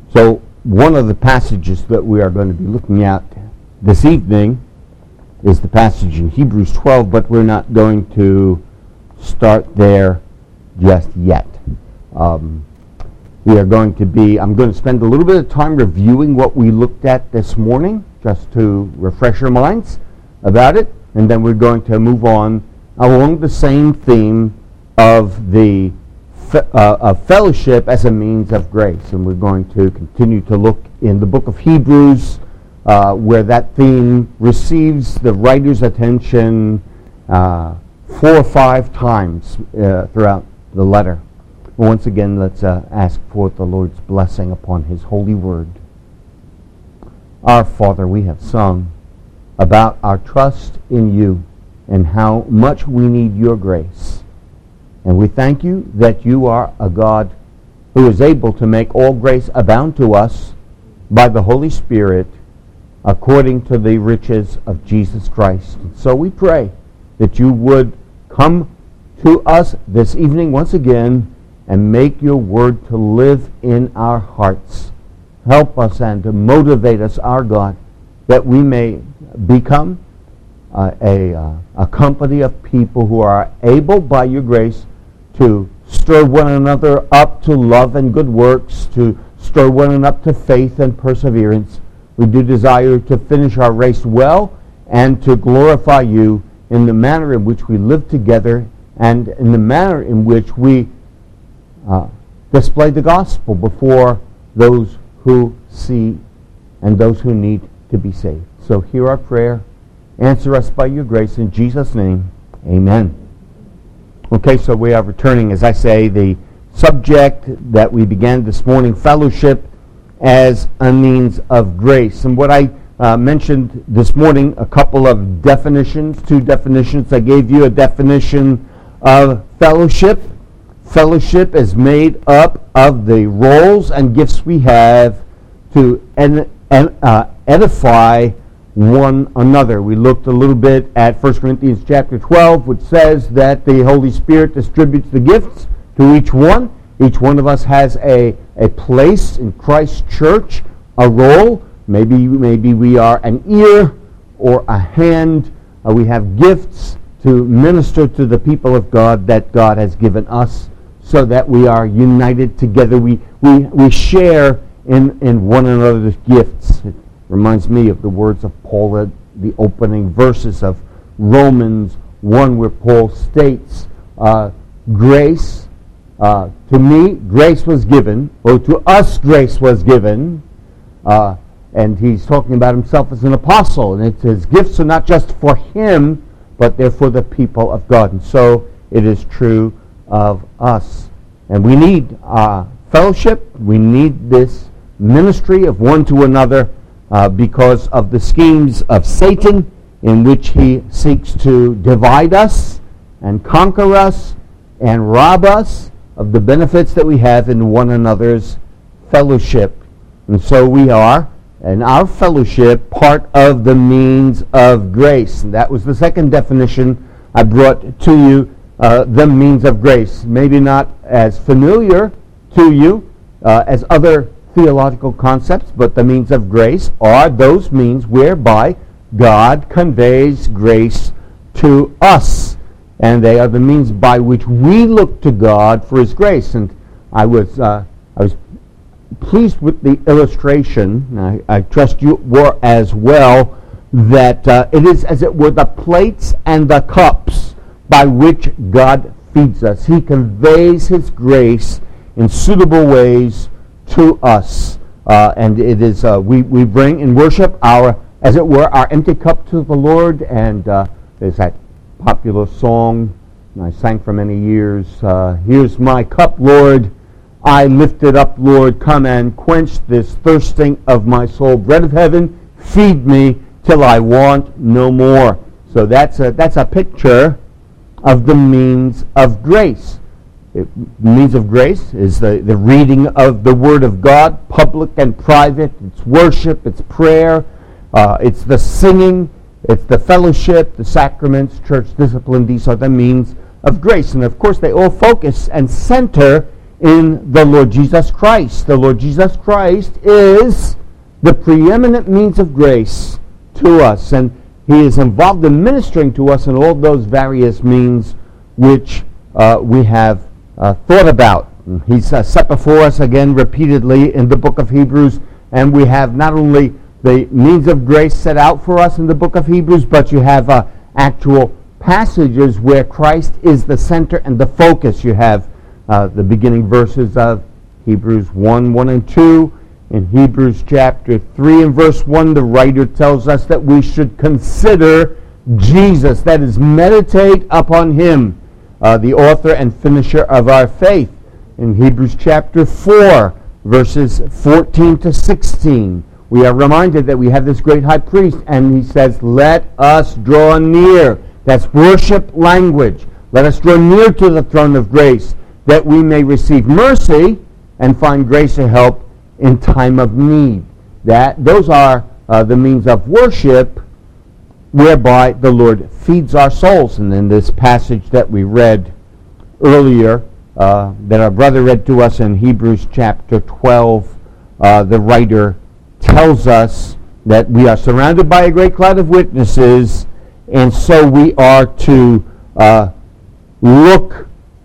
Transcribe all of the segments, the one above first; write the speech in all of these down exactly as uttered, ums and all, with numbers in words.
So one of the passages that we are going to be looking at this evening is the passage in Hebrews twelve, but we're not going to start there just yet. Um, we are going to be, I'm going to spend a little bit of time reviewing what we looked at this morning, just to refresh our minds about it, and then we're going to move on along the same theme of the fe- uh, of fellowship as a means of grace. And we're going to continue to look in the book of Hebrews, uh, where that theme receives the writer's attention uh, four or five times uh, throughout the letter. Once again, let's uh, ask for the Lord's blessing upon His holy word. Our Father, we have sung about our trust in You and how much we need Your grace. And we thank You that You are a God who is able to make all grace abound to us by the Holy Spirit according to the riches of Jesus Christ. And so we pray that You would come to us this evening once again and make Your word to live in our hearts. Help us and to motivate us, our God, that we may become uh, a, uh, a company of people who are able, by Your grace, to stir one another up to love and good works, to stir one another up to faith and perseverance. We do desire to finish our race well and to glorify You in the manner in which we live together and in the manner in which we uh, display the gospel before those who see and those who need to be saved. So hear our prayer. Answer us by Your grace. In Jesus' name, amen. Okay, so we are returning, as I say, the subject that we began this morning, fellowship as a means of grace. And what I uh, mentioned this morning, a couple of definitions, two definitions. I gave you a definition of fellowship. Fellowship is made up of the roles and gifts we have to en- en- uh, edify one another. We looked a little bit at First Corinthians chapter twelve, which says that the Holy Spirit distributes the gifts to each one. Each one of us has a, a place in Christ's church, a role. Maybe, maybe we are an ear or a hand. Uh, we have gifts to minister to the people of God that God has given us, so that we are united together. We we we share in, in one another's gifts. It reminds me of the words of Paul at the opening verses of Romans one, where Paul states, uh, grace, uh, to me, grace was given, or to us grace was given, uh, and he's talking about himself as an apostle, and it's, his gifts are not just for him, but they're for the people of God. And so it is true of us. And we need uh, fellowship. We need this ministry of one to another uh, because of the schemes of Satan, in which he seeks to divide us and conquer us and rob us of the benefits that we have in one another's fellowship. And so we are, in our fellowship, part of the means of grace. And that was the second definition I brought to you. Uh, the means of grace, maybe not as familiar to you uh, as other theological concepts, but the means of grace are those means whereby God conveys grace to us, and they are the means by which we look to God for His grace. And I was uh, I was pleased with the illustration. I, I trust you were as well. That uh, it is, as it were, the plates and the cups by which God feeds us. He conveys His grace in suitable ways to us. Uh, and it is, uh, we, we bring in worship our, as it were, our empty cup to the Lord. And uh, there's that popular song I sang for many years, uh, here's my cup, Lord, I lift it up, Lord, come and quench this thirsting of my soul. Bread of heaven, feed me till I want no more. So that's a, that's a picture of the means of grace. It, means of grace is the, the reading of the Word of God, public and private. It's worship, it's prayer, uh, it's the singing, it's the fellowship, the sacraments, church discipline. These are the means of grace. And of course they all focus and center in the Lord Jesus Christ. The Lord Jesus Christ is the preeminent means of grace to us, and he is involved in ministering to us in all those various means which uh, we have uh, thought about. He's uh, set before us again repeatedly in the book of Hebrews, and we have not only the means of grace set out for us in the book of Hebrews, but you have uh, actual passages where Christ is the center and the focus. You have uh, the beginning verses of Hebrews one, one and two. In Hebrews chapter three and verse one, the writer tells us that we should consider Jesus, that is, meditate upon him, uh, the author and finisher of our faith. In Hebrews chapter four, verses fourteen to sixteen, we are reminded that we have this great high priest, and he says, let us draw near. That's worship language. Let us draw near to the throne of grace, that we may receive mercy and find grace to help in time of need. That those are uh, the means of worship whereby the Lord feeds our souls. And in this passage that we read earlier, uh, that our brother read to us in Hebrews chapter twelve, uh, the writer tells us that we are surrounded by a great cloud of witnesses, and so we are to uh, look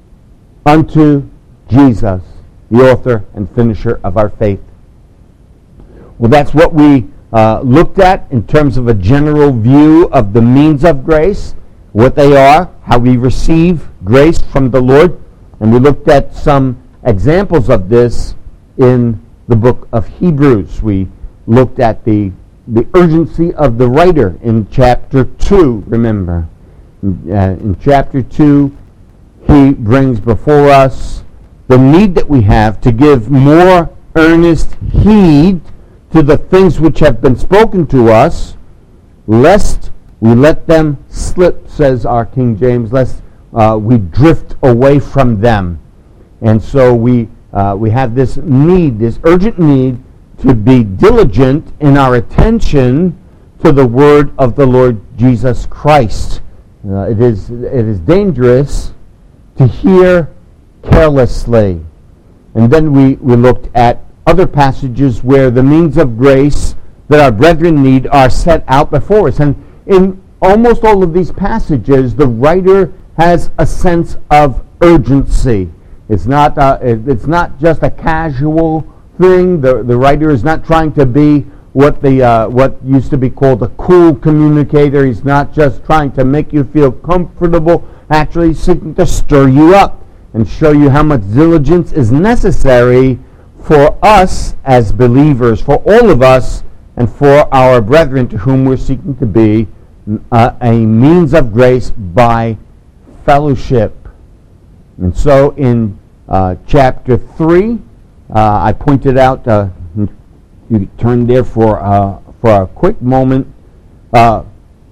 unto Jesus, the author and finisher of our faith. Well, that's what we uh, looked at in terms of a general view of the means of grace, what they are, how we receive grace from the Lord, and we looked at some examples of this in the book of Hebrews. We looked at the, the urgency of the writer in chapter two, remember. In, uh, in chapter two, he brings before us the need that we have to give more earnest heed to the things which have been spoken to us, lest we let them slip, says our King James, lest uh, we drift away from them. And so we uh, we have this need, this urgent need, to be diligent in our attention to the word of the Lord Jesus Christ. Uh, it is it is dangerous to hear carelessly. And then we, we looked at other passages where the means of grace that our brethren need are set out before us. And in almost all of these passages, the writer has a sense of urgency. It's not uh, it's not just a casual thing. The the writer is not trying to be what the uh, what used to be called a cool communicator. He's not just trying to make you feel comfortable. Actually, he's seeking to stir you up and show you how much diligence is necessary for us as believers, for all of us, and for our brethren to whom we're seeking to be uh, a means of grace by fellowship. And so in uh, chapter three, uh, I pointed out, uh, you turn there for, uh, for a quick moment, uh,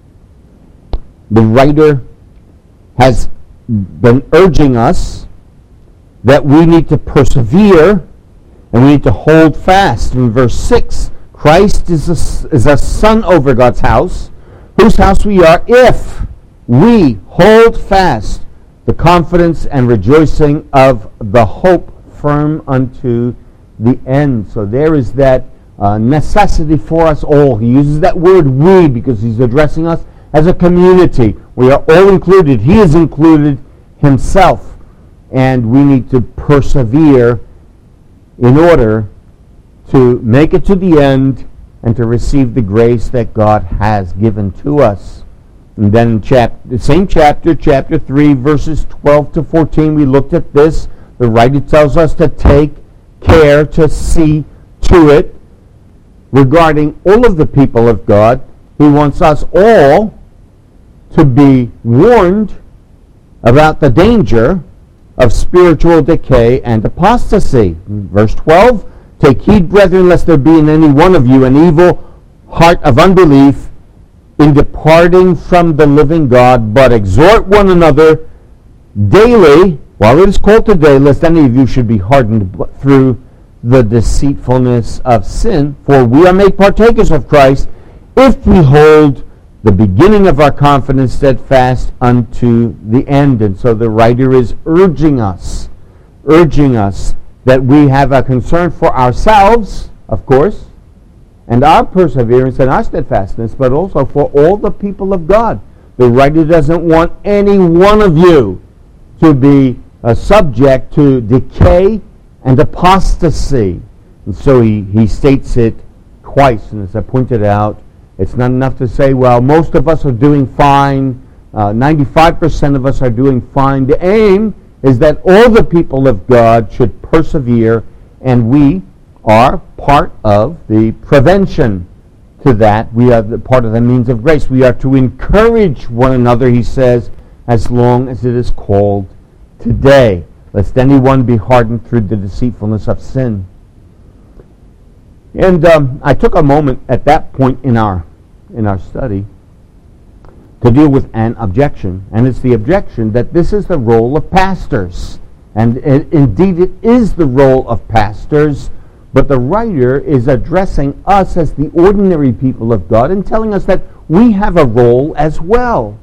the writer has been urging us that we need to persevere and we need to hold fast. In verse six, Christ is a, is a son over God's house, whose house we are, if we hold fast the confidence and rejoicing of the hope firm unto the end. So there is that uh, necessity for us all. He uses that word we because he's addressing us as a community. We are all included. He is included himself. And we need to persevere in order to make it to the end and to receive the grace that God has given to us. And then in chap- the same chapter, chapter three, verses twelve to fourteen, we looked at this. The writer tells us to take care to see to it regarding all of the people of God. He wants us all to be warned about the danger of spiritual decay and apostasy. Verse twelve, take heed, brethren, lest there be in any one of you an evil heart of unbelief in departing from the living God, but exhort one another daily, while it is called today, lest any of you should be hardened through the deceitfulness of sin. For we are made partakers of Christ, if we hold the beginning of our confidence steadfast unto the end. And so the writer is urging us, urging us that we have a concern for ourselves, of course, and our perseverance and our steadfastness, but also for all the people of God. The writer doesn't want any one of you to be uh, subject to decay and apostasy. And so he, he states it twice, and as I pointed out, it's not enough to say, well, most of us are doing fine, uh, ninety-five percent of us are doing fine. The aim is that all the people of God should persevere, and we are part of the prevention to that. We are the part of the means of grace. We are to encourage one another, he says, as long as it is called today, lest anyone be hardened through the deceitfulness of sin. And um, I took a moment at that point in our in our study to deal with an objection, and it's the objection that this is the role of pastors, and it, indeed it is the role of pastors, but the writer is addressing us as the ordinary people of God and telling us that we have a role as well.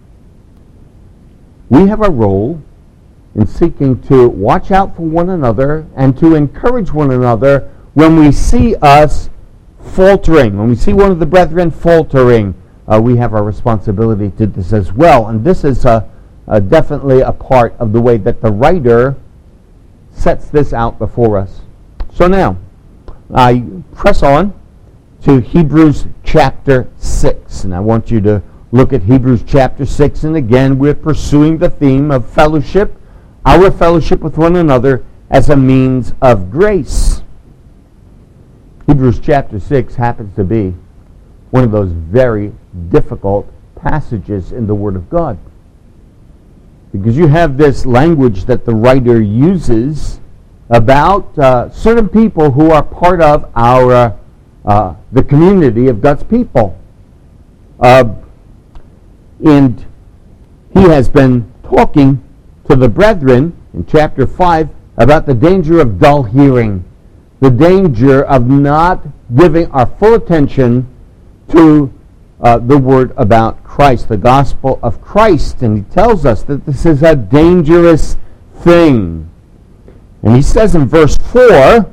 We have a role in seeking to watch out for one another and to encourage one another when we see us faltering, when we see one of the brethren faltering. Uh, we have our responsibility to this as well. And this is uh, uh, definitely a part of the way that the writer sets this out before us. So now, I press on to Hebrews chapter six. And I want you to look at Hebrews chapter six. And again, we're pursuing the theme of fellowship, our fellowship with one another as a means of grace. Hebrews chapter six happens to be one of those very difficult passages in the Word of God, because you have this language that the writer uses about uh, certain people who are part of our uh, uh, the community of God's people, uh, and he has been talking to the brethren in chapter five about the danger of dull hearing, the danger of not giving our full attention to uh, the word about Christ, the gospel of Christ. And he tells us that this is a dangerous thing. And he says in verse four,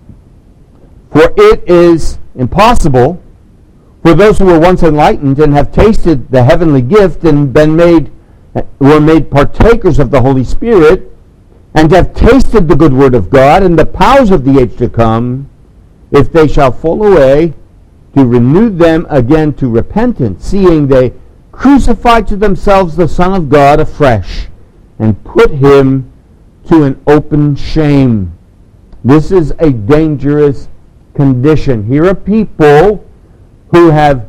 "For it is impossible for those who were once enlightened and have tasted the heavenly gift and been made, were made partakers of the Holy Spirit, and have tasted the good word of God and the powers of the age to come, if they shall fall away, to renew them again to repentance, seeing they crucify to themselves the Son of God afresh, and put him to an open shame." This is a dangerous condition. Here are people who have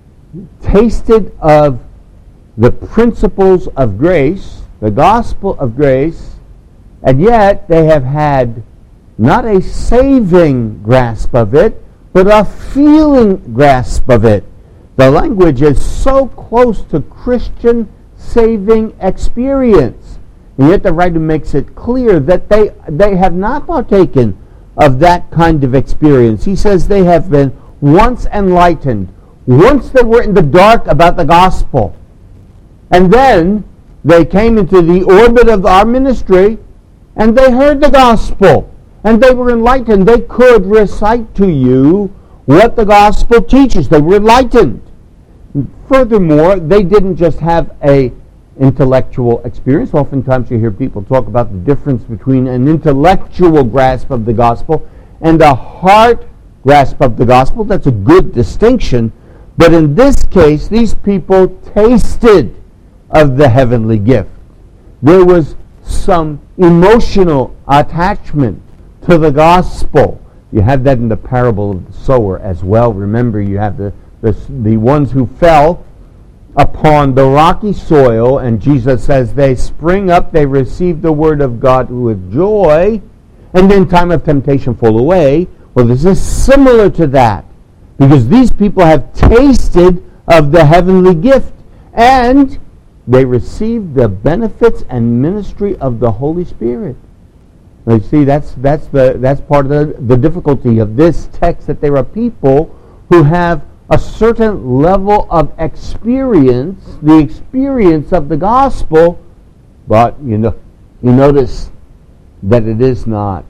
tasted of the principles of grace, the gospel of grace, and yet they have had not a saving grasp of it, but a feeling grasp of it. The language is so close to Christian saving experience, and yet the writer makes it clear that they, they have not partaken of that kind of experience. He says they have been once enlightened. Once they were in the dark about the gospel, and then they came into the orbit of our ministry, and they heard the gospel, and they were enlightened. They could recite to you what the gospel teaches. They were enlightened. Furthermore, they didn't just have a intellectual experience. Oftentimes you hear people talk about the difference between an intellectual grasp of the gospel and a heart grasp of the gospel. That's a good distinction. But in this case, these people tasted of the heavenly gift. There was some emotional attachment to the gospel. You have that in the parable of the sower as well. Remember, you have the, the, the ones who fell upon the rocky soil, and Jesus says they spring up, they receive the word of God with joy, and in time of temptation fall away. Well, this is similar to that, because these people have tasted of the heavenly gift, and they receive the benefits and ministry of the Holy Spirit. Now, you see, that's that's the that's part of the, the difficulty of this text, that there are people who have a certain level of experience, the experience of the gospel, but you know, you notice that it is not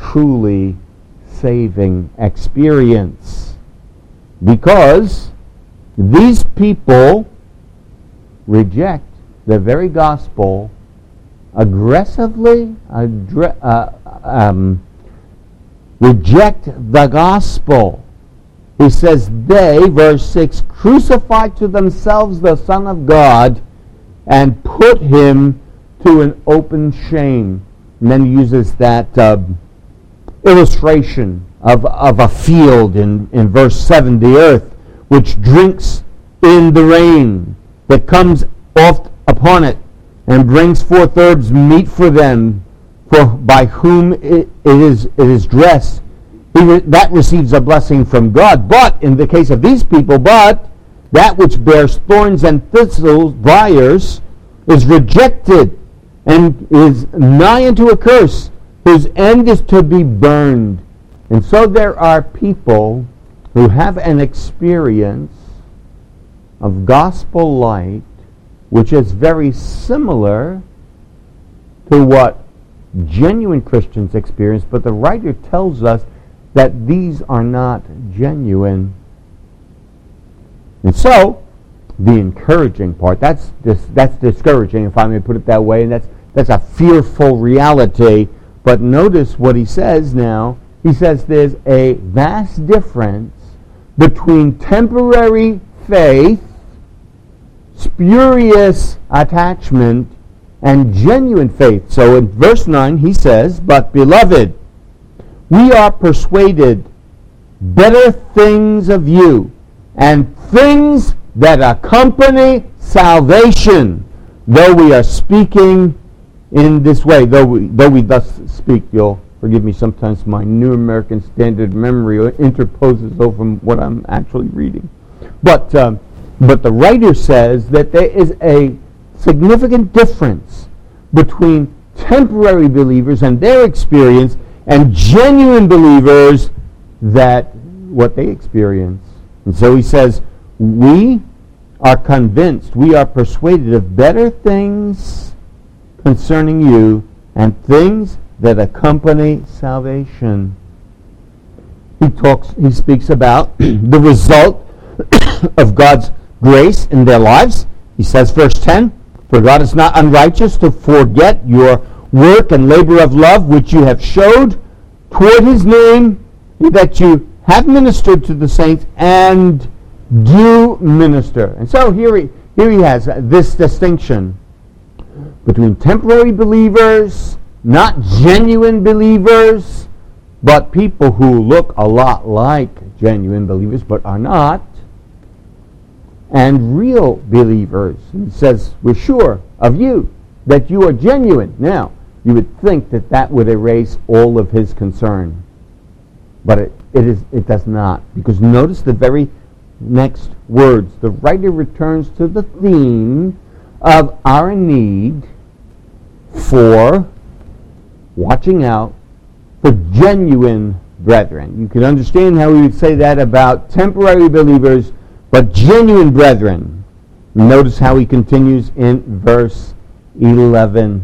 truly saving experience. Because these people reject the very gospel aggressively, addre- uh, um, reject the gospel. He says, they, verse six, crucified to themselves the Son of God and put him to an open shame. And then he uses that uh, illustration of, of a field in, in verse seven, the earth, which drinks in the rain that comes oft upon it, and brings forth herbs meet for them, for by whom it, it is it is dressed. He re, that receives a blessing from God. But in the case of these people, but that which bears thorns and thistles, briars, is rejected and is nigh unto a curse, whose end is to be burned. And so there are people who have an experience of gospel light which is very similar to what genuine Christians experience, but the writer tells us that these are not genuine. And so, the encouraging part, that's dis- that's discouraging, if I may put it that way, and that's that's a fearful reality. But notice what he says now. He says there's a vast difference between temporary faith, spurious attachment, and genuine faith. So in verse nine he says, but beloved, we are persuaded better things of you, and things that accompany salvation, though we are speaking in this way, though we, though we thus speak. You'll forgive me, sometimes my New American Standard memory interposes over what I'm actually reading. But um, But the writer says that there is a significant difference between temporary believers and their experience and genuine believers, that what they experience. And so he says, we are convinced, we are persuaded of better things concerning you and things that accompany salvation. He talks, he speaks about the result of God's grace in their lives. He says, verse ten, for God is not unrighteous to forget your work and labor of love which you have showed toward his name, that you have ministered to the saints and do minister. And so here he, here he has this distinction between temporary believers, not genuine believers, but people who look a lot like genuine believers but are not, and real believers. He says, we're sure of you, that you are genuine. Now, you would think that that would erase all of his concern. But it, it is it does not. Because notice the very next words. The writer returns to the theme of our need for watching out for genuine brethren. You can understand how we would say that about temporary believers, but genuine brethren. Notice how he continues in verse eleven.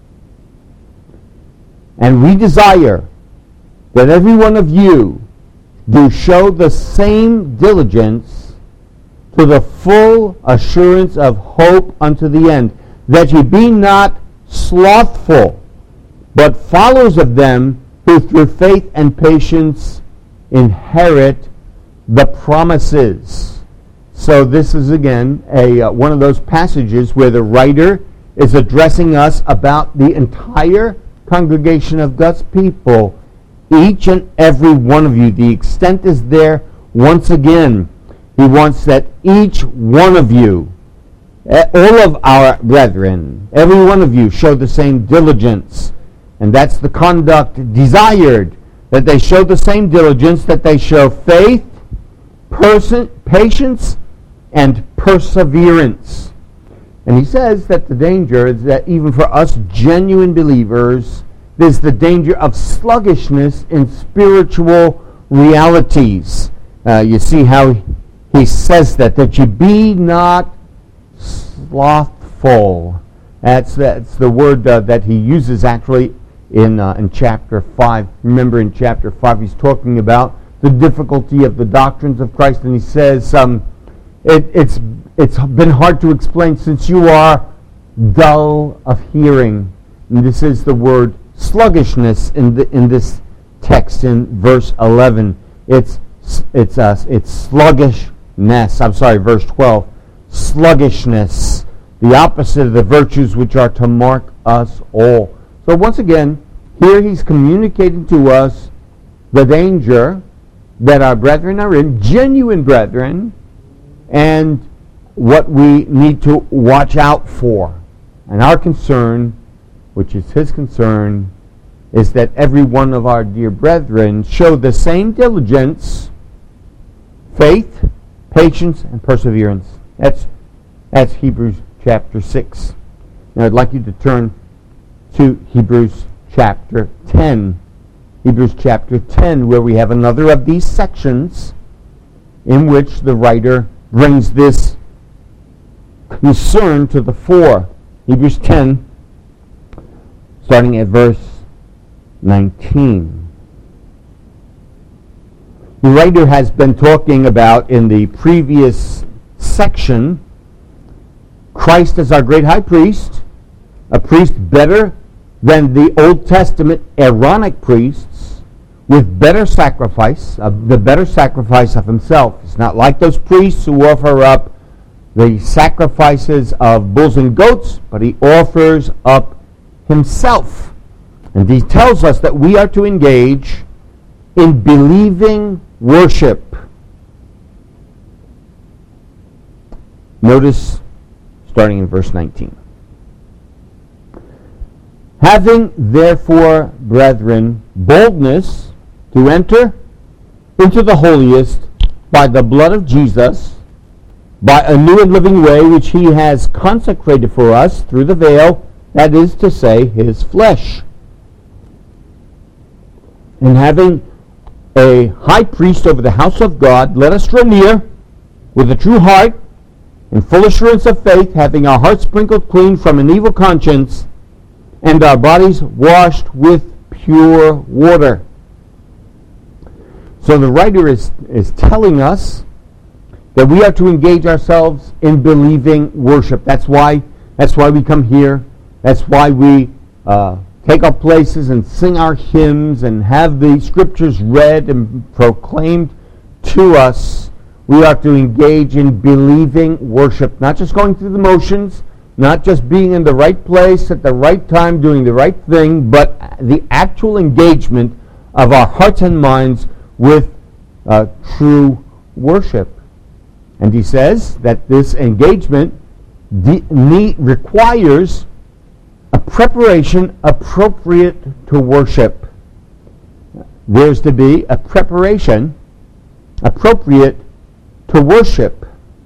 And we desire that every one of you do show the same diligence to the full assurance of hope unto the end, that ye be not slothful, but followers of them who through faith and patience inherit the promises. So this is again a uh, one of those passages where the writer is addressing us about the entire congregation of God's people, each and every one of you. The extent is there once again. He wants that each one of you, all of our brethren, every one of you, show the same diligence. And that's the conduct desired, that they show the same diligence, that they show faith, person, patience, and perseverance. And he says that the danger is that even for us genuine believers, there's the danger of sluggishness in spiritual realities. Uh, you see how he says that, that you be not slothful. That's, that's the word uh, that he uses actually in uh, in chapter five. Remember, in chapter five, he's talking about the difficulty of the doctrines of Christ, and he says, um, it, it's it's been hard to explain since you are dull of hearing. And this is the word sluggishness in the in this text in verse eleven. It's it's uh, it's sluggishness. I'm sorry, verse twelve. Sluggishness, the opposite of the virtues which are to mark us all. So once again, here he's communicating to us the danger that our brethren are in, genuine brethren, and what we need to watch out for. And our concern, which is his concern, is that every one of our dear brethren show the same diligence, faith, patience, and perseverance. That's, that's Hebrews chapter six. Now I'd like you to turn to Hebrews chapter ten. Hebrews chapter ten, where we have another of these sections in which the writer brings this concern to the fore. Hebrews ten, starting at verse nineteen. The writer has been talking about in the previous section Christ as our great high priest, a priest better than the Old Testament Aaronic priests, with better sacrifice, uh, the better sacrifice of himself. It's not like those priests who offer up the sacrifices of bulls and goats, but he offers up himself. And he tells us that we are to engage in believing worship. Notice, starting in verse nineteen. Having therefore, brethren, boldness to enter into the holiest by the blood of Jesus, by a new and living way which he has consecrated for us through the veil, that is to say, his flesh. And having a high priest over the house of God, let us draw near with a true heart, in full assurance of faith, having our hearts sprinkled clean from an evil conscience, and our bodies washed with pure water. So the writer is, is telling us that we are to engage ourselves in believing worship. That's why, that's why we come here. That's why we uh, take our places and sing our hymns and have the scriptures read and proclaimed to us. We are to engage in believing worship, not just going through the motions, not just being in the right place at the right time, doing the right thing, but the actual engagement of our hearts and minds with uh, true worship. And he says that this engagement de- need, requires a preparation appropriate to worship. There's to be a preparation appropriate to worship.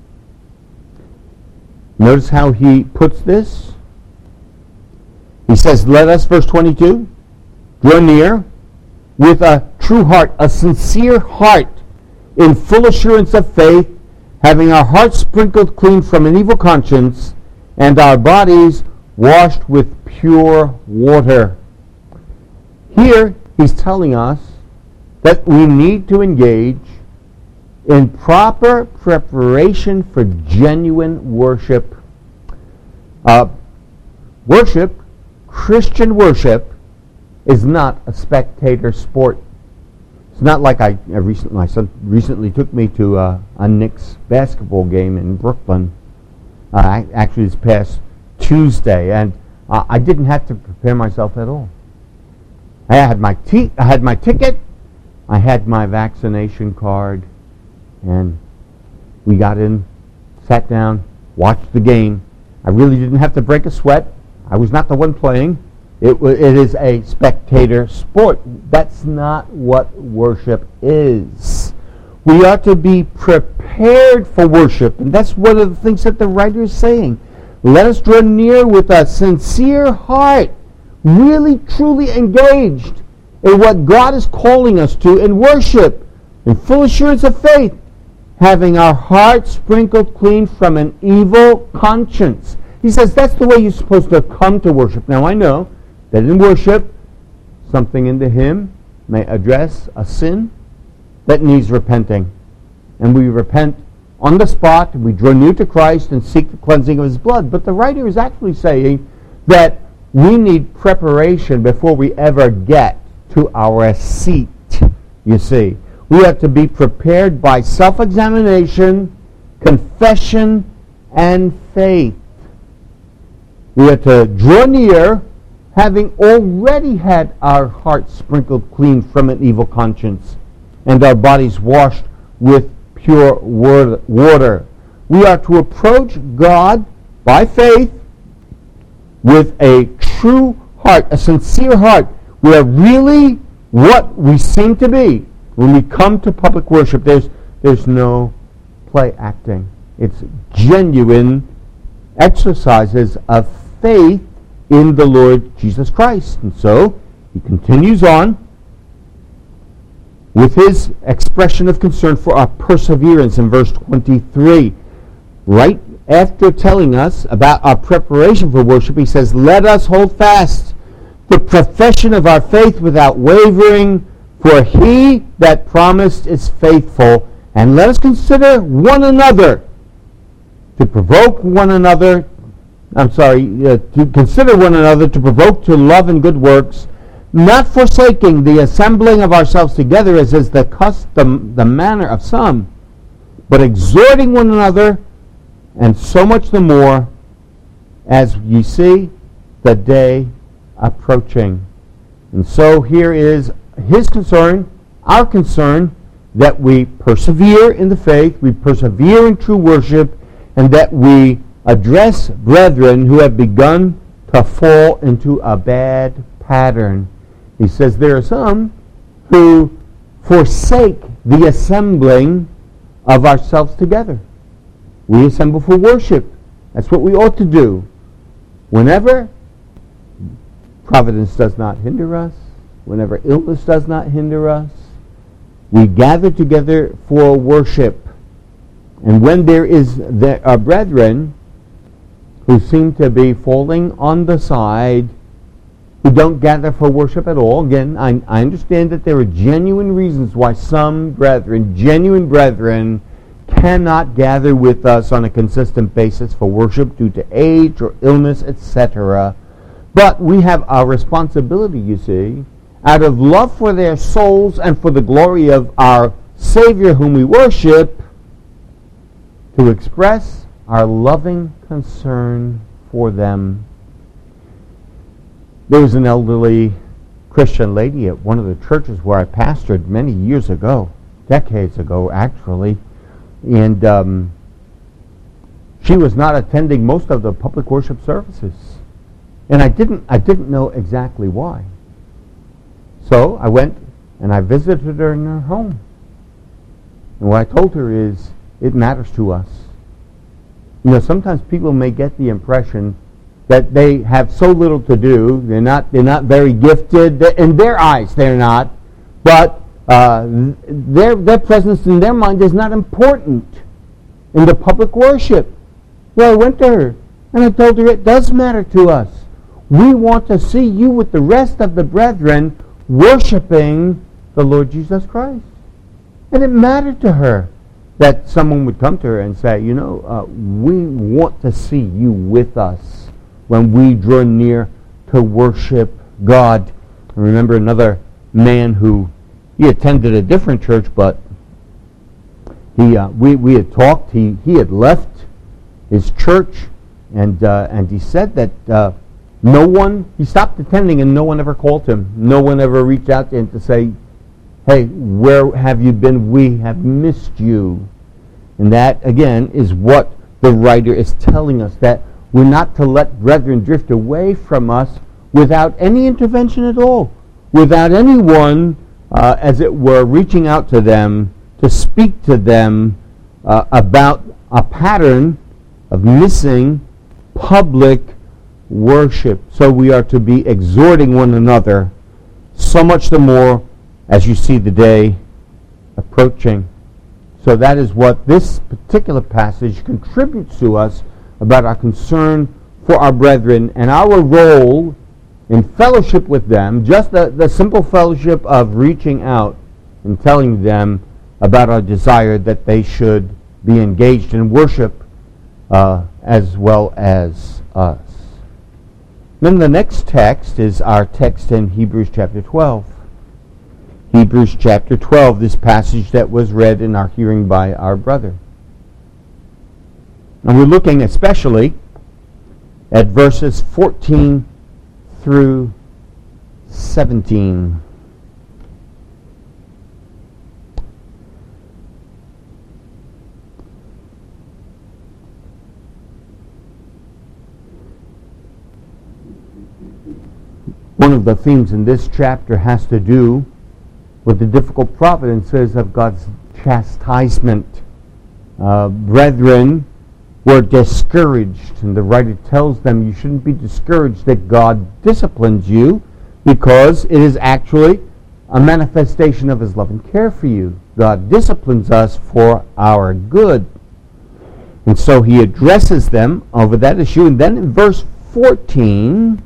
Notice how he puts this. He says, let us, verse twenty-two, draw near with a true heart, a sincere heart, in full assurance of faith, having our hearts sprinkled clean from an evil conscience, and our bodies washed with pure water. Here, he's telling us that we need to engage in proper preparation for genuine worship. Uh, worship, Christian worship, is not a spectator sport. It's not like I, I recently, my son recently took me to uh, a Knicks basketball game in Brooklyn. Uh, actually, this past Tuesday, and uh, I didn't have to prepare myself at all. I had my t- I had my ticket, I had my vaccination card, and we got in, sat down, watched the game. I really didn't have to break a sweat. I was not the one playing. It, w- it is a spectator sport. That's not what worship is. We are to be prepared for worship, and that's one of the things that the writer is saying. Let us draw near with a sincere heart, really, truly engaged in what God is calling us to in worship, in full assurance of faith, having our hearts sprinkled clean from an evil conscience. He says that's the way you're supposed to come to worship. Now I know that in worship, something into Him, may address a sin that needs repenting. And we repent on the spot, we draw near to Christ and seek the cleansing of His blood. But the writer is actually saying that we need preparation before we ever get to our seat, you see. We have to be prepared by self-examination, confession, and faith. We have to draw near, having already had our hearts sprinkled clean from an evil conscience, and our bodies washed with pure water. We are to approach God by faith with a true heart, a sincere heart. We are really what we seem to be. When we come to public worship, there's, there's no play acting. It's genuine exercises of faith in the Lord Jesus Christ. And so, he continues on with his expression of concern for our perseverance in verse twenty-three. Right after telling us about our preparation for worship, he says, "Let us hold fast the profession of our faith without wavering, for he that promised is faithful. And let us consider one another to provoke one another, I'm sorry, uh, to consider one another to provoke to love and good works, not forsaking the assembling of ourselves together, as is the custom, the manner of some, but exhorting one another, and so much the more as ye see the day approaching." And so here is his concern, our concern, that we persevere in the faith, we persevere in true worship, and that we address brethren who have begun to fall into a bad pattern. He says there are some who forsake the assembling of ourselves together. We assemble for worship. That's what we ought to do. Whenever providence does not hinder us, whenever illness does not hinder us, we gather together for worship. And when there is the, our brethren who seem to be falling on the side, who don't gather for worship at all, again, I, I understand that there are genuine reasons why some brethren, genuine brethren, cannot gather with us on a consistent basis for worship due to age or illness, et cetera. But we have our responsibility, you see, out of love for their souls and for the glory of our Savior whom we worship, to express our loving concern for them. There was an elderly Christian lady at one of the churches where I pastored many years ago, decades ago actually, and um, she was not attending most of the public worship services. And I didn't, I didn't know exactly why. So I went and I visited her in her home. And what I told her is, it matters to us. You know, sometimes people may get the impression that they have so little to do, they're not, they're not very gifted. In their eyes, they're not. But uh, their, their presence in their mind is not important in the public worship. Well, I went to her and I told her it does matter to us. We want to see you with the rest of the brethren worshiping the Lord Jesus Christ. And it mattered to her that someone would come to her and say, you know, uh, we want to see you with us when we draw near to worship God. I remember another man who, he attended a different church, but he uh, we, we had talked, he, he had left his church, and uh, and he said that uh, no one, he stopped attending and no one ever called him. No one ever reached out to him to say, hey, where have you been? We have missed you. And that, again, is what the writer is telling us, that we're not to let brethren drift away from us without any intervention at all, without anyone, uh, as it were, reaching out to them to speak to them uh, about a pattern of missing public worship. So we are to be exhorting one another, so much the more as you see the day approaching. So that is what this particular passage contributes to us about our concern for our brethren and our role in fellowship with them, just the, the simple fellowship of reaching out and telling them about our desire that they should be engaged in worship uh, as well as us. Then the next text is our text in Hebrews chapter twelve. Hebrews chapter twelve, this passage that was read in our hearing by our brother. And we're looking especially at verses fourteen through seventeen. One of the themes in this chapter has to do with the difficult providences of God's chastisement. Uh, brethren were discouraged, and the writer tells them you shouldn't be discouraged that God disciplines you, because it is actually a manifestation of His love and care for you. God disciplines us for our good. And so he addresses them over that issue. And then in verse fourteen,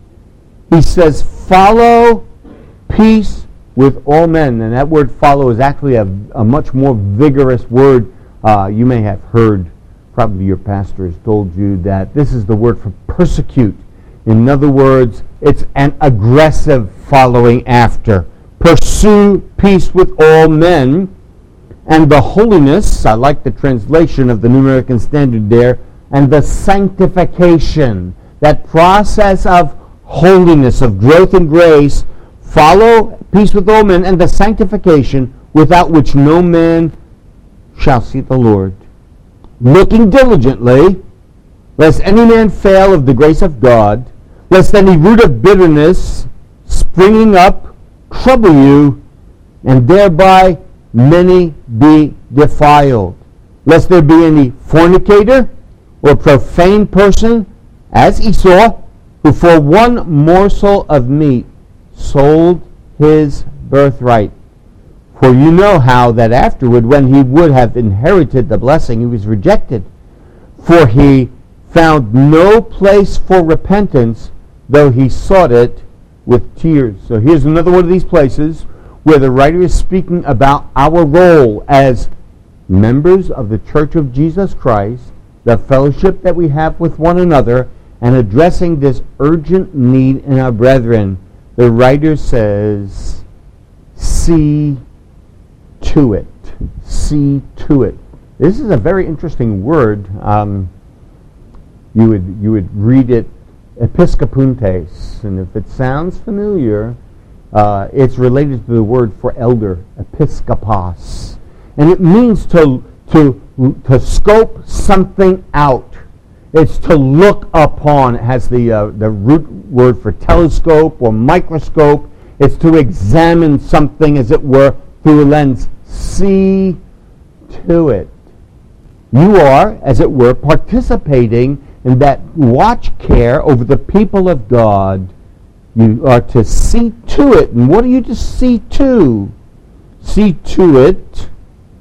he says, follow peace with all men. And that word follow is actually a, a much more vigorous word. Uh, you may have heard, probably your pastor has told you, that this is the word for persecute. In other words, it's an aggressive following after. Pursue peace with all men, and the holiness, I like the translation of the New American Standard there, and the sanctification, that process of holiness, of growth in grace, follow peace with all men, and the sanctification, without which no man shall see the Lord. Looking diligently, lest any man fail of the grace of God, lest any root of bitterness springing up trouble you, and thereby many be defiled. Lest there be any fornicator or profane person, as Esau, who for one morsel of meat sold his birthright. For you know how that afterward, when he would have inherited the blessing, he was rejected. For he found no place for repentance, though he sought it with tears. So here's another one of these places where the writer is speaking about our role as members of the Church of Jesus Christ, the fellowship that we have with one another, and addressing this urgent need in our brethren. The writer says, see to it. See to it. This is a very interesting word. Um, you would you would read it episkopuntes, and if it sounds familiar, uh, it's related to the word for elder, episkopos, and it means to to to scope something out. It's to look upon. It has the uh, the root word for telescope or microscope. It's to examine something, as it were, through a lens. See to it. You are, as it were, participating in that watch care over the people of God. You are to see to it. And what are you to see to? See to it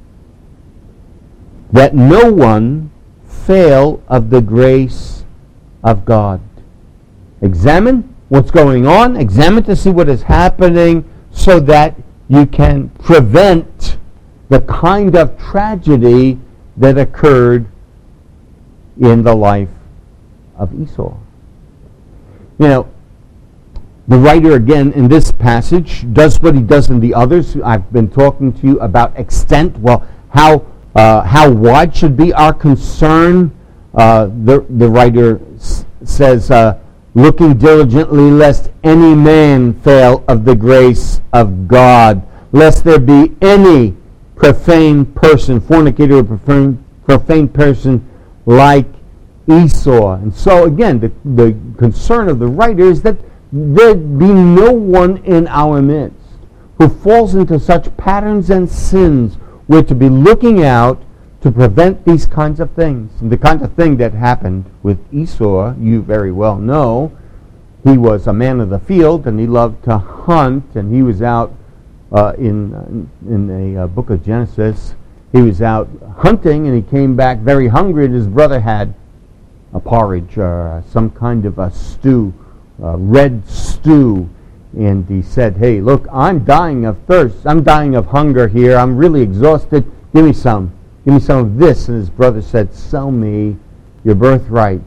that no one fail of the grace of God. Examine what's going on. Examine to see what is happening, so that you can prevent the kind of tragedy that occurred in the life of Esau. You know, the writer again in this passage does what he does in the others. I've been talking to you about extent. Well, how uh, how wide should be our concern? Uh, the the writer s- says, uh, looking diligently, lest any man fail of the grace of God, lest there be any profane person, fornicator or profane, profane person like Esau. And so again, the, the concern of the writer is that there be no one in our midst who falls into such patterns and sins. We're to be looking out to prevent these kinds of things. And the kind of thing that happened with Esau, you very well know. He was a man of the field, and he loved to hunt, and he was out uh, in in the uh, book of Genesis. He was out hunting, and he came back very hungry, and his brother had a porridge or some kind of a stew uh, red stew, and he said, hey, look, I'm dying of thirst. I'm dying of hunger here. I'm really exhausted. Give me some. Give me some of this. And his brother said, sell me your birthright.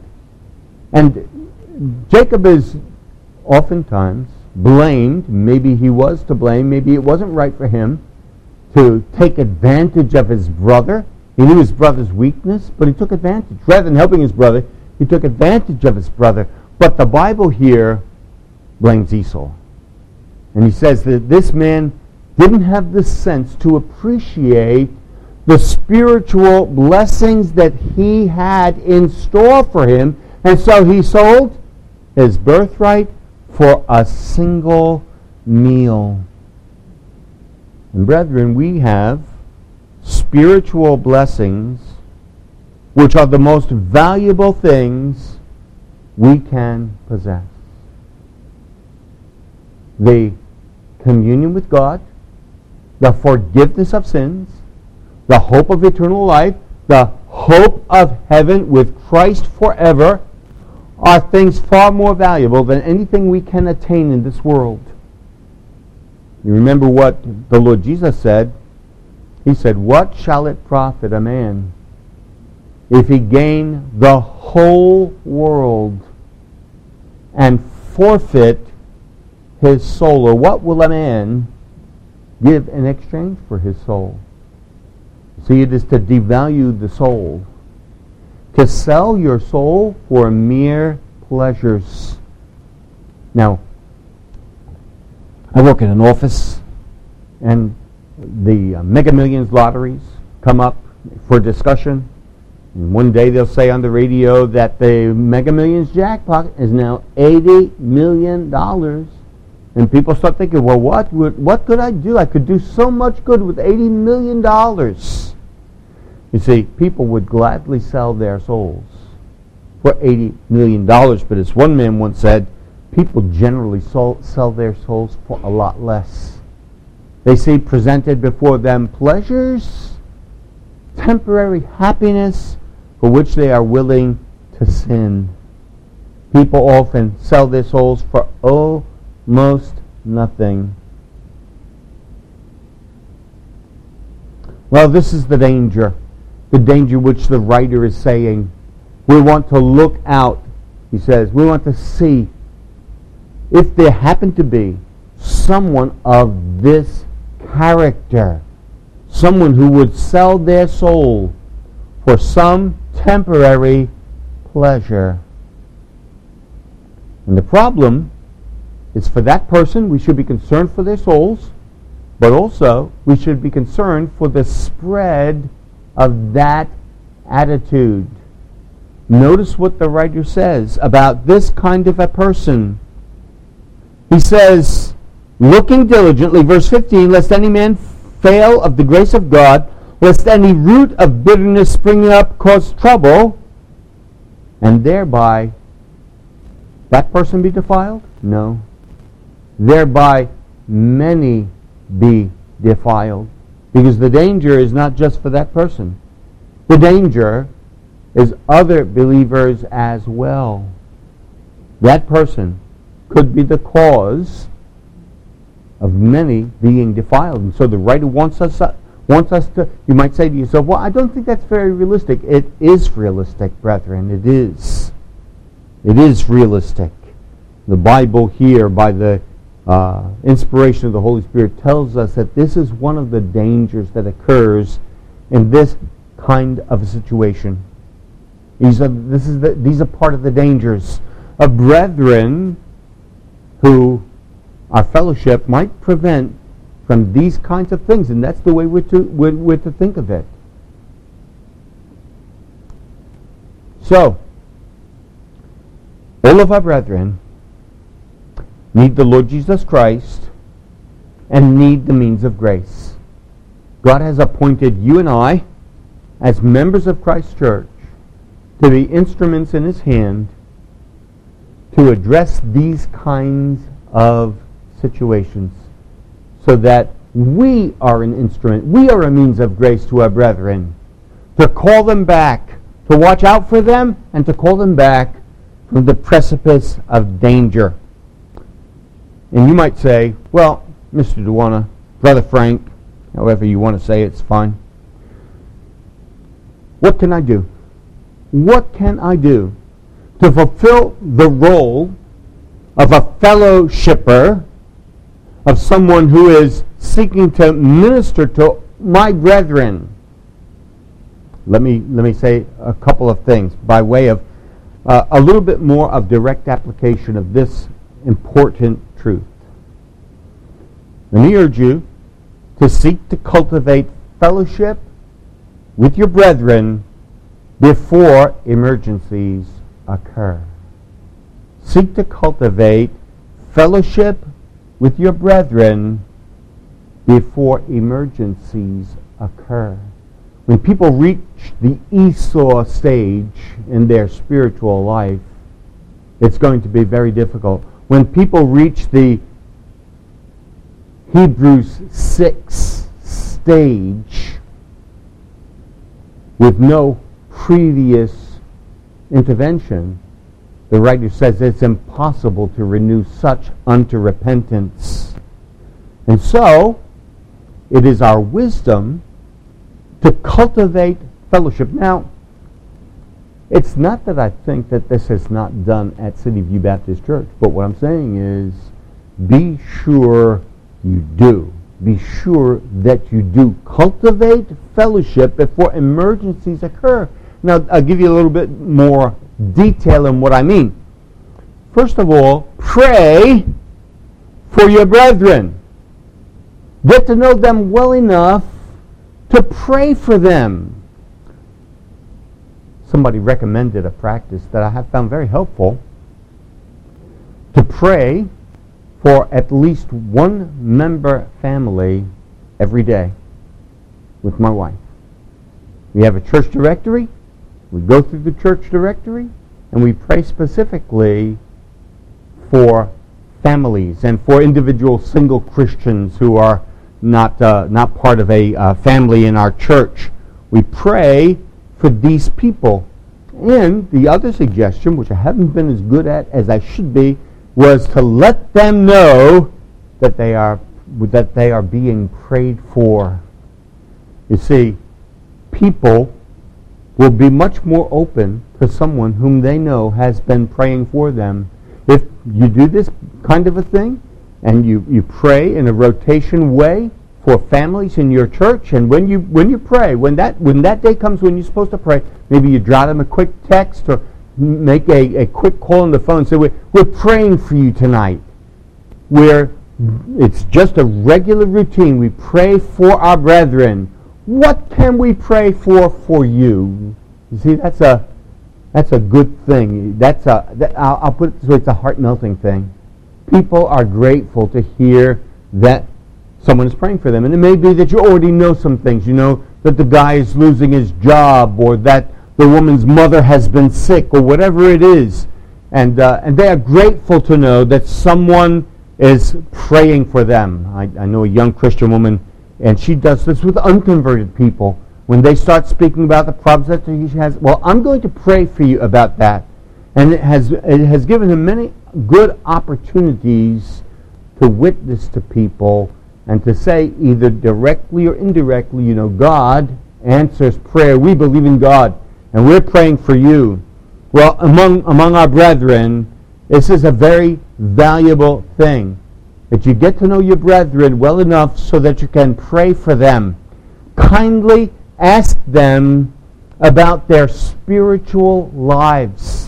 And Jacob is oftentimes blamed. Maybe he was to blame. Maybe it wasn't right for him to take advantage of his brother. He knew his brother's weakness, but he took advantage. Rather than helping his brother, he took advantage of his brother. But the Bible here blames Esau. And he says that this man didn't have the sense to appreciate the spiritual blessings that he had in store for him. And so he sold his birthright for a single meal. And brethren, we have spiritual blessings which are the most valuable things we can possess. The communion with God, the forgiveness of sins, the hope of eternal life, the hope of heaven with Christ forever are things far more valuable than anything we can attain in this world. You remember what the Lord Jesus said? He said, what shall it profit a man if he gain the whole world and forfeit his soul? Or what will a man give in exchange for his soul? See, it is to devalue the soul, to sell your soul for mere pleasures. Now, I work in an office, and the uh, Mega Millions lotteries come up for discussion. And one day they'll say on the radio that the Mega Millions jackpot is now eighty million dollars. And people start thinking, well, what would, what could I do? I could do so much good with eighty million dollars. You see, people would gladly sell their souls for eighty million dollars. But as one man once said, people generally sell, sell their souls for a lot less. They see presented before them pleasures, temporary happiness, for which they are willing to sin. People often sell their souls for almost nothing. Well, this is the danger. The danger which the writer is saying. We want to look out, he says. We want to see if there happened to be someone of this character, someone who would sell their soul for some temporary pleasure. And the problem is, for that person, we should be concerned for their souls, but also we should be concerned for the spread of that attitude. Notice what the writer says about this kind of a person. He says, looking diligently, verse fifteen, lest any man fail of the grace of God, lest any root of bitterness springing up cause trouble, and thereby that person be defiled? No. Thereby many be defiled. Because the danger is not just for that person. The danger is other believers as well. That person could be the cause of many being defiled. And so the writer wants us wants us to, you might say to yourself, well, I don't think that's very realistic. It is realistic, brethren. It is. It is realistic. The Bible here, by the uh, inspiration of the Holy Spirit, tells us that this is one of the dangers that occurs in this kind of a situation. These are, this is the, these are part of the dangers of brethren who our fellowship might prevent from these kinds of things, and that's the way we're to, we're, we're to think of it. So, all of our brethren need the Lord Jesus Christ and need the means of grace. God has appointed you and I as members of Christ's church to be instruments in His hand to address these kinds of situations, so that we are an instrument, we are a means of grace to our brethren, to call them back, to watch out for them, and to call them back from the precipice of danger. And you might say, well, Mister Duana, Brother Frank, however you want to say it, it's fine. What can I do? What can I do to fulfill the role of a fellowshipper, of someone who is seeking to minister to my brethren? Let me let me say a couple of things by way of uh, a little bit more of direct application of this important truth. Let me urge you to seek to cultivate fellowship with your brethren before emergencies occur. Seek to cultivate fellowship with your brethren before emergencies occur. When people reach the Esau stage in their spiritual life, it's going to be very difficult. When people reach the Hebrews six stage with no previous intervention, the writer says it's impossible to renew such unto repentance. And so, it is our wisdom to cultivate fellowship. Now, it's not that I think that this is not done at City View Baptist Church, but what I'm saying is, be sure you do. Be sure that you do cultivate fellowship before emergencies occur. Now, I'll give you a little bit more detail on what I mean. First of all, pray for your brethren. Get to know them well enough to pray for them. Somebody recommended a practice that I have found very helpful, to pray for at least one member family every day with my wife. We have a church directory. We go through the church directory and we pray specifically for families and for individual single Christians who are not uh, not part of a uh, family in our church. We pray for these people. And the other suggestion, which I haven't been as good at as I should be, was to let them know that they are that they are being prayed for. You see, people will be much more open to someone whom they know has been praying for them. If you do this kind of a thing, and you, you pray in a rotation way for families in your church, and when you when you pray, when that when that day comes when you're supposed to pray, maybe you jot them a quick text or make a, a quick call on the phone and say, we're, we're praying for you tonight. Where it's just a regular routine. We pray for our brethren. What can we pray for for you? You see, that's a that's a good thing. That's a that, I'll, I'll put it this way, it's a heart-melting thing. People are grateful to hear that someone is praying for them. And it may be that you already know some things. You know that the guy is losing his job, or that the woman's mother has been sick, or whatever it is. And uh, and they are grateful to know that someone is praying for them. I, I know a young Christian woman, and she does this with unconverted people. When they start speaking about the problems that she has, well, I'm going to pray for you about that. And it has it has given him many good opportunities to witness to people and to say, either directly or indirectly, you know, God answers prayer. We believe in God, and we're praying for you. Well, among among our brethren, this is a very valuable thing, that you get to know your brethren well enough so that you can pray for them. Kindly ask them about their spiritual lives.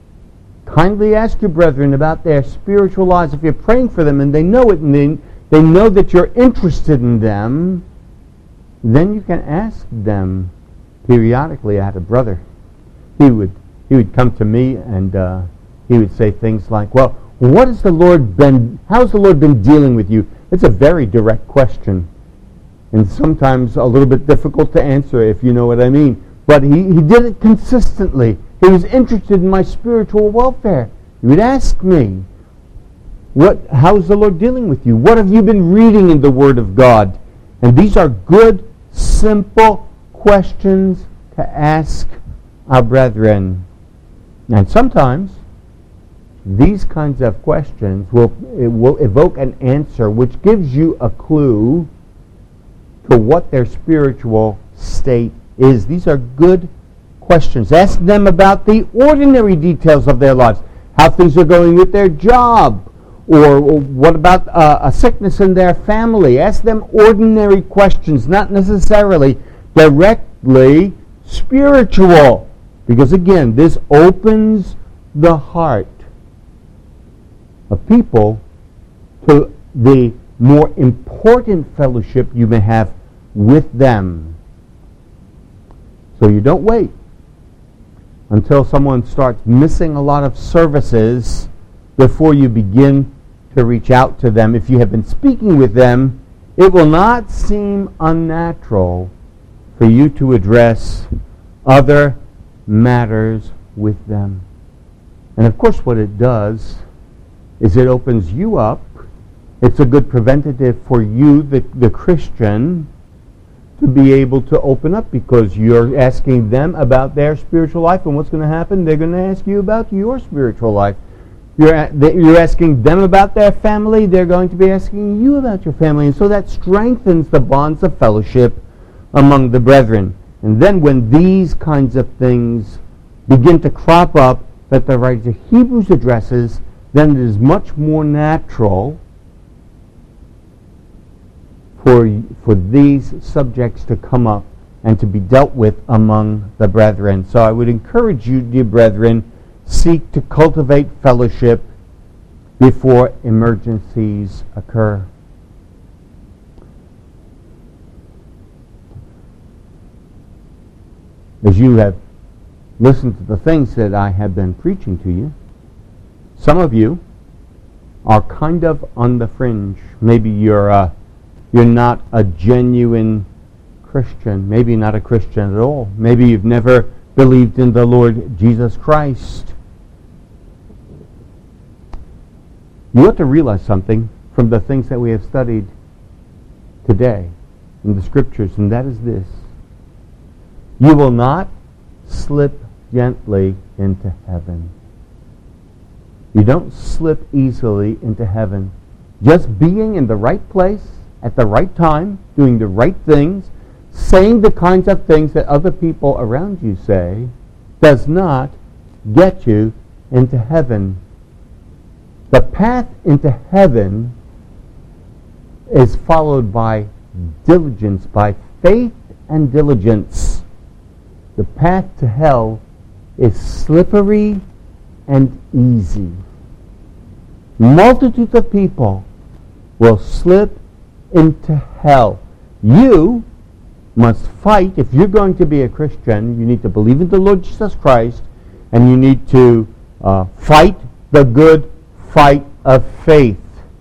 Kindly ask your brethren about their spiritual lives. If you're praying for them and they know it, and they, they know that you're interested in them, then you can ask them periodically. I had a brother. He would he would come to me and uh, he would say things like, well, what has the Lord been, how's the Lord been dealing with you? It's a very direct question, and sometimes a little bit difficult to answer, if you know what I mean. But he, he did it consistently. He was interested in my spiritual welfare. He would ask me, "What? How's the Lord dealing with you? What have you been reading in the Word of God?" And these are good, simple questions to ask our brethren. And sometimes these kinds of questions will, it will evoke an answer which gives you a clue to what their spiritual state is. These are good questions. Ask them about the ordinary details of their lives, how things are going with their job, or what about uh, a sickness in their family. Ask them ordinary questions, not necessarily directly spiritual, because again, this opens the heart of people to the more important fellowship you may have with them. So you don't wait until someone starts missing a lot of services before you begin to reach out to them. If you have been speaking with them, it will not seem unnatural for you to address other matters with them. And of course what it does is it opens you up. It's a good preventative for you, the, the Christian, to be able to open up, because you're asking them about their spiritual life, and what's going to happen? They're going to ask you about your spiritual life. You're, you're asking them about their family, they're going to be asking you about your family. And so that strengthens the bonds of fellowship among the brethren. And then when these kinds of things begin to crop up that the writer of Hebrews addresses, then it is much more natural for, for these subjects to come up and to be dealt with among the brethren. So I would encourage you, dear brethren, seek to cultivate fellowship before emergencies occur. As you have listened to the things that I have been preaching to you, some of you are kind of on the fringe. Maybe you're uh, you're not a genuine Christian. Maybe not a Christian at all. Maybe you've never believed in the Lord Jesus Christ. You ought to realize something from the things that we have studied today in the Scriptures, and that is this. You will not slip gently into heaven. You don't slip easily into heaven. Just being in the right place at the right time, doing the right things, saying the kinds of things that other people around you say, does not get you into heaven. The path into heaven is followed by diligence, by faith and diligence. The path to hell is slippery and easy. Multitudes of people will slip into hell. You must fight. If you're going to be a Christian, you need to believe in the Lord Jesus Christ, and you need to uh, fight the good fight of faith.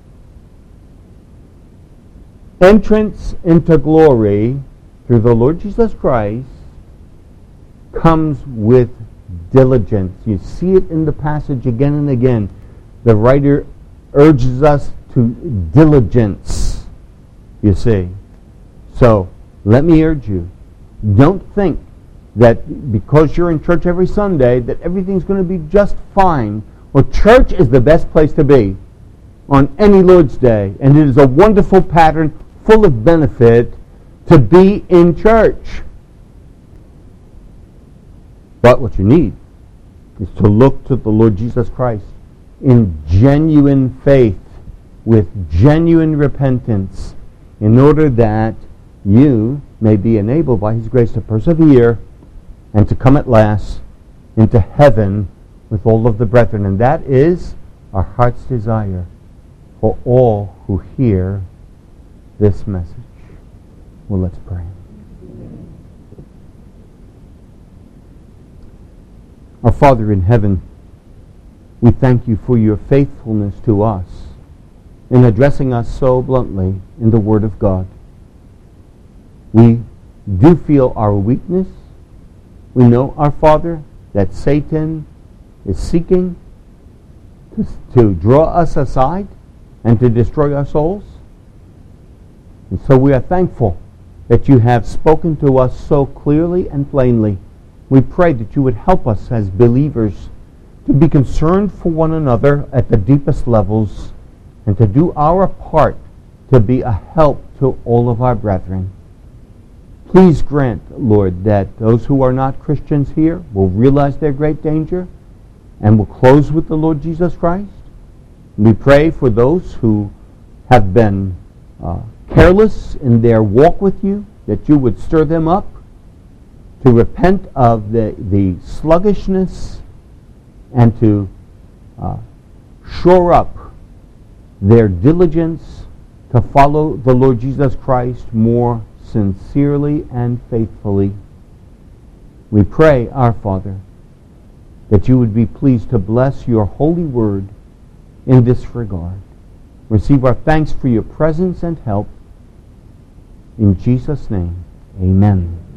Entrance into glory through the Lord Jesus Christ comes with diligence. You see it in the passage again and again. The writer urges us to diligence, you see. So, let me urge you, don't think that because you're in church every Sunday that everything's going to be just fine. Well, church is the best place to be on any Lord's Day, and it is a wonderful pattern full of benefit to be in church. But what you need is to look to the Lord Jesus Christ in genuine faith, with genuine repentance, in order that you may be enabled by His grace to persevere and to come at last into heaven with all of the brethren. And that is our heart's desire for all who hear this message. Well, let's pray. Our Father in heaven, we thank you for your faithfulness to us in addressing us so bluntly in the Word of God. We do feel our weakness. We know, our Father, that Satan is seeking to, to draw us aside and to destroy our souls. And so we are thankful that you have spoken to us so clearly and plainly. We pray that you would help us as believers to be concerned for one another at the deepest levels, and to do our part to be a help to all of our brethren. Please grant, Lord, that those who are not Christians here will realize their great danger and will close with the Lord Jesus Christ. We pray for those who have been uh, careless in their walk with you, that you would stir them up to repent of the, the sluggishness and to uh, shore up their diligence to follow the Lord Jesus Christ more sincerely and faithfully. We pray, our Father, that you would be pleased to bless your holy word in this regard. Receive our thanks for your presence and help. In Jesus' name, amen.